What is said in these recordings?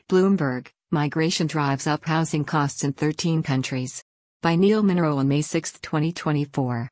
Bloomberg, Migration Drives Up Housing Costs in 13 Countries. By Neil Munro on May 6, 2024.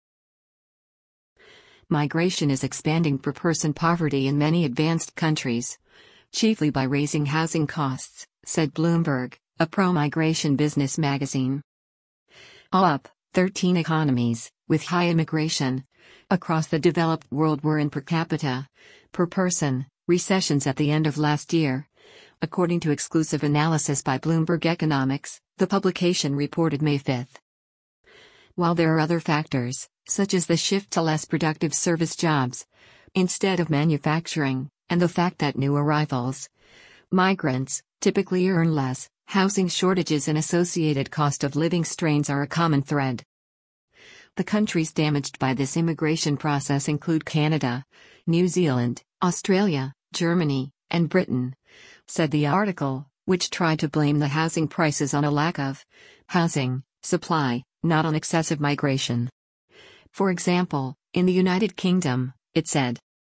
Migration is expanding per-person poverty in many advanced countries, chiefly by raising housing costs, said Bloomberg, a pro-migration business magazine. All up, 13 economies, with high immigration, across the developed world were in per capita, per person, recessions at the end of last year. According to exclusive analysis by Bloomberg Economics, the publication reported May 5. While there are other factors, such as the shift to less productive service jobs, instead of manufacturing, and the fact that new arrivals, migrants, typically earn less, housing shortages and associated cost of living strains are a common thread. The countries damaged by this immigration process include Canada, New Zealand, Australia, Germany, and Britain, said the article, which tried to blame the housing prices on a lack of housing supply, not on excessive migration. For example, in the United Kingdom, it said,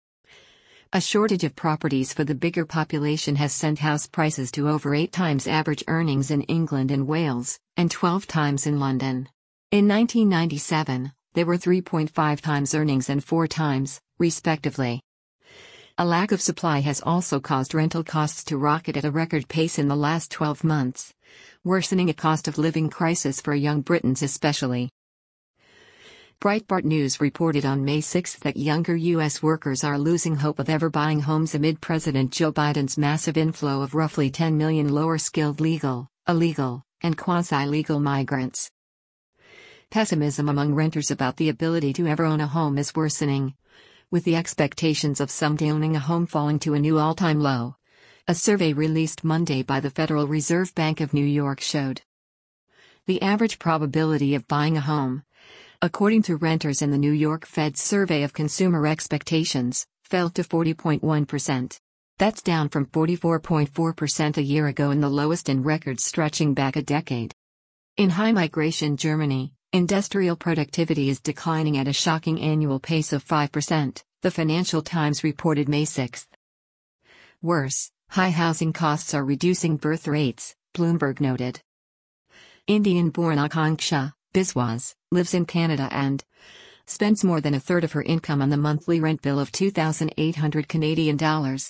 a shortage of properties for the bigger population has sent house prices to over 8 times average earnings in England and Wales, and 12 times in London. In 1997, they were 3.5 times earnings and 4 times, respectively. A lack of supply has also caused rental costs to rocket at a record pace in the last 12 months, worsening a cost of living crisis for young Britons especially. Breitbart News reported on May 6 that younger U.S. workers are losing hope of ever buying homes amid President Joe Biden's massive inflow of roughly 10 million lower-skilled legal, illegal, and quasi-legal migrants. Pessimism among renters about the ability to ever own a home is worsening, with the expectations of someday owning a home falling to a new all-time low. A survey released Monday by the Federal Reserve Bank of New York showed the average probability of buying a home, according to renters in the New York Fed's survey of consumer expectations, fell to 40.1%. That's down from 44.4% a year ago and the lowest in records stretching back a decade. In high-migration Germany, industrial productivity is declining at a shocking annual pace of 5%, the Financial Times reported May 6. Worse, high housing costs are reducing birth rates, Bloomberg noted. Indian-born Akanksha Biswas lives in Canada and spends more than a third of her income on the monthly rent bill of $2,800 Canadian dollars,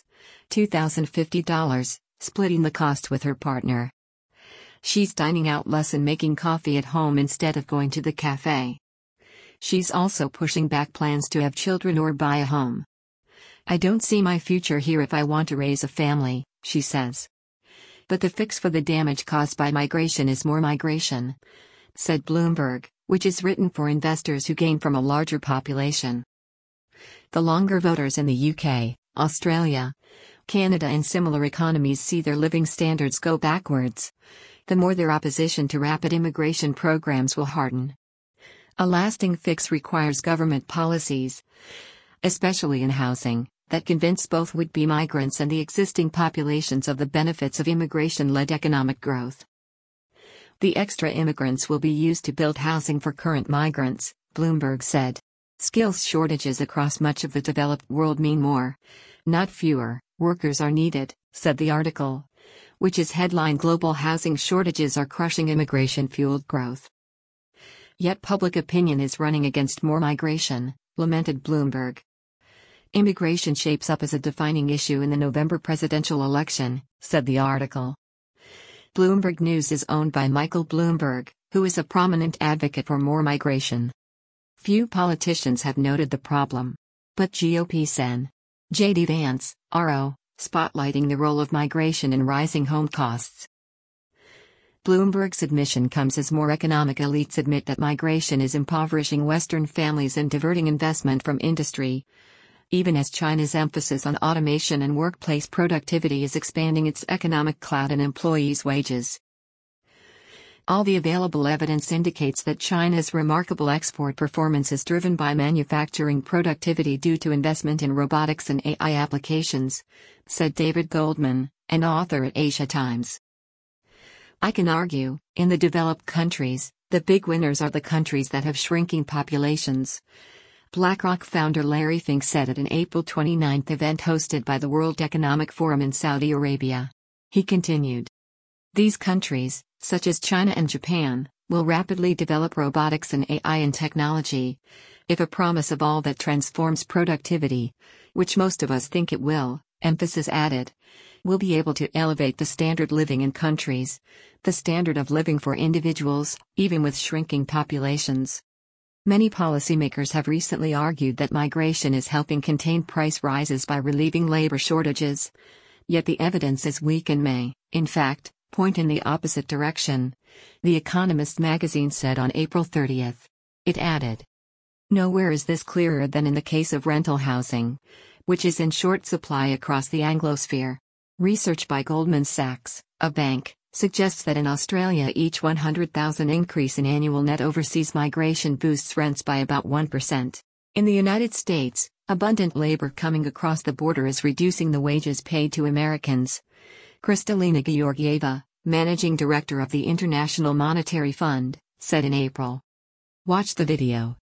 $2,050, splitting the cost with her partner. She's dining out less and making coffee at home instead of going to the cafe. She's also pushing back plans to have children or buy a home. I don't see my future here if I want to raise a family, she says. But the fix for the damage caused by migration is more migration, said Bloomberg, which is written for investors who gain from a larger population. The longer voters in the UK, Australia, Canada and similar economies see their living standards go backwards, the more their opposition to rapid immigration programs will harden. A lasting fix requires government policies, especially in housing, that convince both would-be migrants and the existing populations of the benefits of immigration-led economic growth. The extra immigrants will be used to build housing for current migrants, Bloomberg said. Skills shortages across much of the developed world mean more, not fewer, workers are needed, said the article, which is headlined Global Housing Shortages Are Crushing Immigration-Fueled Growth. Yet public opinion is running against more migration, lamented Bloomberg. Immigration shapes up as a defining issue in the November presidential election, said the article. Bloomberg News is owned by Michael Bloomberg, who is a prominent advocate for more migration. Few politicians have noted the problem. But GOP Sen. J.D. Vance, RO, spotlighting the role of migration in rising home costs. Bloomberg's admission comes as more economic elites admit that migration is impoverishing Western families and diverting investment from industry, even as China's emphasis on automation and workplace productivity is expanding its economic clout and employees' wages. All the available evidence indicates that China's remarkable export performance is driven by manufacturing productivity due to investment in robotics and AI applications, said David Goldman, an author at Asia Times. I can argue, in the developed countries, the big winners are the countries that have shrinking populations, BlackRock founder Larry Fink said at an April 29 event hosted by the World Economic Forum in Saudi Arabia. He continued. These countries, such as China and Japan, will rapidly develop robotics and AI and technology. If a promise of all that transforms productivity, which most of us think it will, emphasis added, will be able to elevate the standard living in countries, the standard of living for individuals, even with shrinking populations. Many policymakers have recently argued that migration is helping contain price rises by relieving labor shortages. Yet the evidence is weak and may, in fact, point in the opposite direction, The Economist magazine said on April 30. It added, nowhere is this clearer than in the case of rental housing, which is in short supply across the Anglosphere. Research by Goldman Sachs, a bank, suggests that in Australia each 100,000 increase in annual net overseas migration boosts rents by about 1%. In the United States, abundant labor coming across the border is reducing the wages paid to Americans. Kristalina Georgieva, managing director of the International Monetary Fund, said in April. Watch the video.